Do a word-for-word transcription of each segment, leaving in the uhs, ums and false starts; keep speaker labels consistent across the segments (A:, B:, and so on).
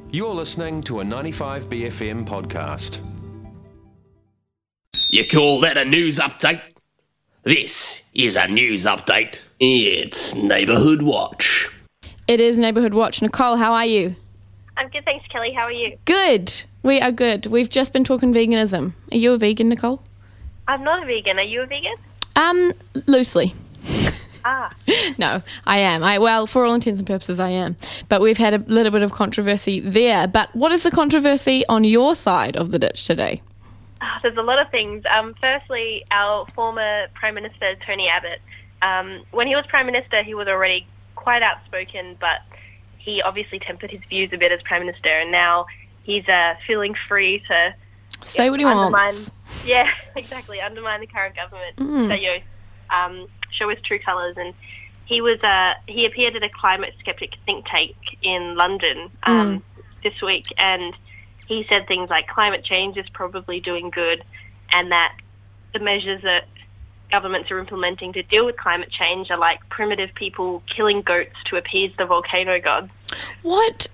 A: You're listening to a ninety-five B F M podcast.
B: You call that a news update? This is a news update. It's Neighbourhood Watch.
C: It is Neighbourhood Watch. Nicole, how are you?
D: I'm good, thanks, Kelly. How are you?
C: Good. We are good. We've just been talking veganism. Are you a vegan, Nicole?
D: I'm not a vegan. Are you a vegan?
C: Um, loosely.
D: Ah.
C: No, I am. I well, for all intents and purposes, I am. But we've had a little bit of controversy there. But what is the controversy on your side of the ditch today?
D: Oh, there's a lot of things. Um, firstly, our former Prime Minister, Tony Abbott, um, when he was Prime Minister, he was already quite outspoken, but he obviously tempered his views a bit as Prime Minister, and now he's uh, feeling free to
C: say
D: yeah,
C: what he
D: undermine,
C: wants.
D: Yeah, exactly, undermine the current government.
C: Mm.
D: So, you know, um, show his true colours. And he was uh, he appeared at a climate skeptic think tank in London um, mm. this week, and he said things like climate change is probably doing good, and that the measures that governments are implementing to deal with climate change are like primitive people killing goats to appease the volcano gods.
C: What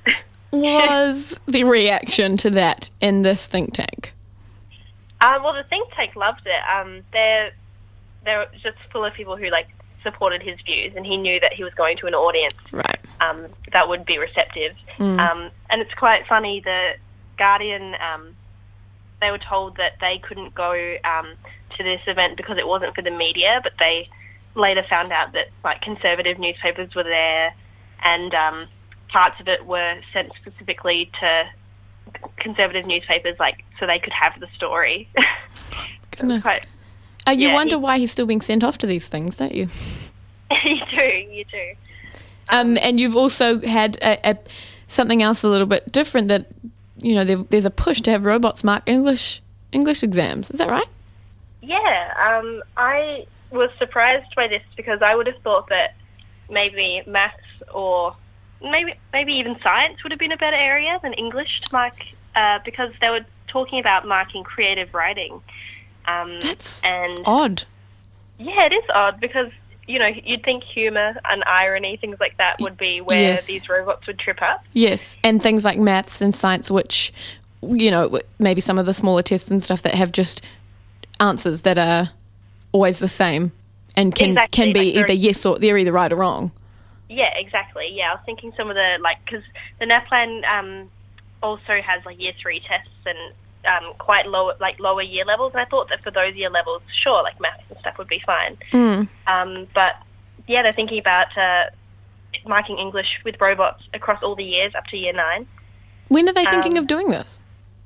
C: was the reaction to that in this think tank?
D: Um, well, the think tank loved it. Um, they're they're just full of people who like supported his views, and he knew that he was going to an audience
C: right.
D: um, that would be receptive.
C: Mm.
D: Um, and it's quite funny. The Guardian, um, they were told that they couldn't go um, to this event because it wasn't for the media, but they later found out that like conservative newspapers were there, and um, parts of it were sent specifically to conservative newspapers, like so they could have the story.
C: Goodness.
D: Quite,
C: uh, you
D: yeah,
C: wonder
D: he,
C: why he's still being sent off to these things, don't you?
D: you do, you do.
C: Um,
D: Um,
C: and you've also had a, a, something else a little bit different that, you know, there, there's a push to have robots mark English English exams. Is that right?
D: Yeah, um, I was surprised by this because I would have thought that maybe maths or maybe maybe even science would have been a better area than English to mark, uh, because they were talking about marking creative writing. Um,
C: That's
D: and
C: odd.
D: Yeah, it is odd because, you know, you'd think humour and irony, things like that, would be where
C: yes.
D: these robots would trip up.
C: Yes, and things like maths and science, which, you know, maybe some of the smaller tests and stuff that have just answers that are always the same and can
D: exactly.
C: can be
D: like
C: either yes or they're either right or wrong.
D: Yeah, exactly. Yeah, I was thinking some of the, like, because the NAPLAN um, also has, like, year three tests and um, quite low, like, lower year levels, and I thought that for those year levels, sure, like, maths and stuff would be fine.
C: Mm.
D: Um, but, yeah, they're thinking about uh, marking English with robots across all the years up to year nine.
C: When are they thinking
D: um,
C: of doing this?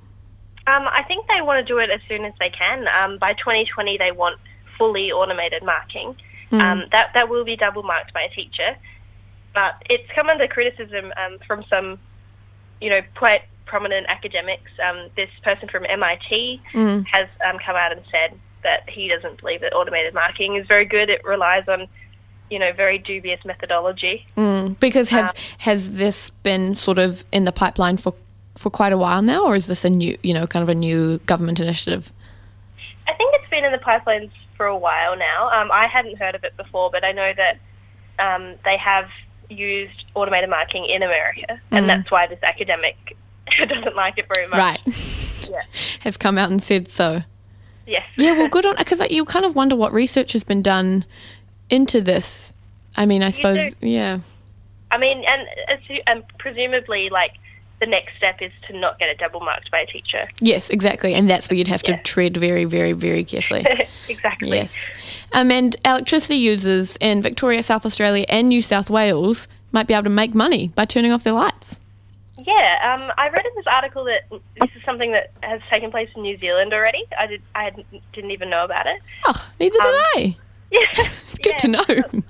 D: Um, I think they want to do it as soon as they can. Um, by twenty twenty, they want fully automated marking.
C: Mm.
D: Um, that that will be double marked by a teacher. But it's come under criticism um, from some, you know, quite prominent academics. Um, this person from M I T
C: Mm.
D: has um, come out and said that he doesn't believe that automated marking is very good. It relies on, you know, very dubious methodology.
C: Mm. Because have
D: um,
C: has this been sort of in the pipeline for for quite a while now, or is this a new, you know, kind of a new government initiative?
D: I think it's been in the pipelines for a while now. Um, I hadn't heard of it before, but I know that um, they have used automated marking in America, and
C: Mm.
D: that's why this academic doesn't like it very much.
C: Right.
D: Yeah.
C: Has come out and said so.
D: Yes.
C: Yeah, well, good on, because you kind of wonder what research has been done into this. I mean, I suppose,
D: do.
C: yeah.
D: I mean, and, and presumably, like, the next step is to not get it double marked by a teacher.
C: Yes, exactly, and that's where you'd have to
D: Yeah.
C: tread very, very, very carefully.
D: Exactly.
C: Yes. Um, and electricity users in Victoria, South Australia and New South Wales might be able to make money by turning off their lights.
D: Yeah, um, I read in this article that this is something that has taken place in New Zealand already. I did, I didn't even know about it.
C: Oh, neither
D: Um,
C: did I.
D: Yeah.
C: Good
D: yeah.
C: to know.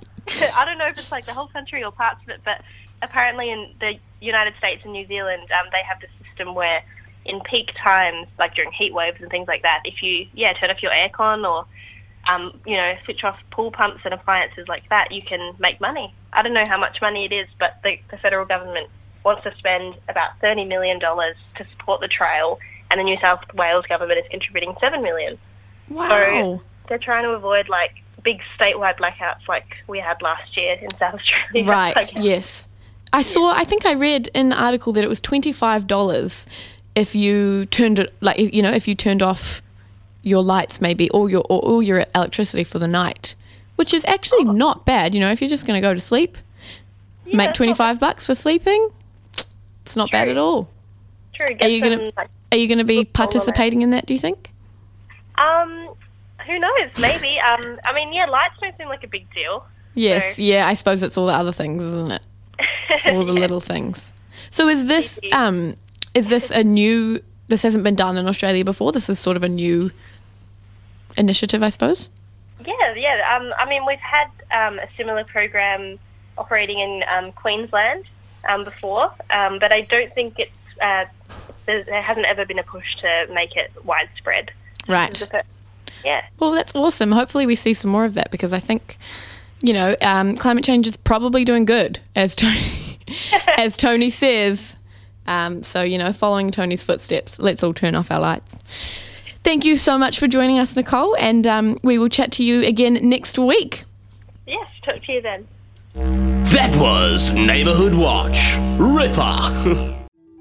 D: I don't know if it's like the whole country or parts of it, but apparently in the United States and New Zealand, um, they have this system where in peak times, like during heat waves and things like that, if you, yeah, turn off your aircon or, um, you know, switch off pool pumps and appliances like that, you can make money. I don't know how much money it is, but the, the federal government wants to spend about thirty million dollars to support the trial, and the New South Wales government is contributing seven million dollars.
C: Wow.
D: So they're trying to avoid, like, big statewide blackouts like we had last year in South Australia.
C: Right,
D: Like,
C: yes. I saw, I think I read in the article that it was twenty-five dollars if you turned it, like, you know, if you turned off your lights maybe, or your, or all your electricity for the night, which is actually oh. not bad, you know, if you're just going to go to sleep, yeah, make twenty-five bucks for sleeping, it's not True. bad at all.
D: True.
C: Are you going to, like, are you going to be participating in that, do you think?
D: Um, who knows? Maybe. Um, I mean, yeah, lights don't seem like a big deal.
C: Yes, so. yeah, I suppose it's all the other things, isn't it? All the yeah. little things. So is this um is this a new, this hasn't been done in Australia before? This is sort of a new initiative, I suppose?
D: Yeah, yeah. Um, I mean, we've had um, a similar program operating in um, Queensland um, before, um, but I don't think it's, uh, there hasn't ever been a push to make it widespread.
C: Right.
D: Yeah.
C: Well, that's awesome. Hopefully we see some more of that, because I think, you know, um, climate change is probably doing good, as Tony, as Tony says. Um, so, you know, following Tony's footsteps, let's all turn off our lights. Thank you so much for joining us, Nicole, and um, we will chat to you again next week.
D: Yes, talk to you then.
B: That was Neighbourhood Watch. Ripper.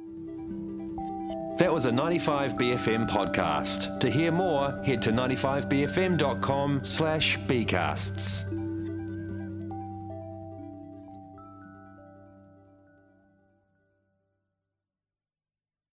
A: That was a ninety-five B F M podcast. To hear more, head to ninety-five b f m dot com slash bcasts.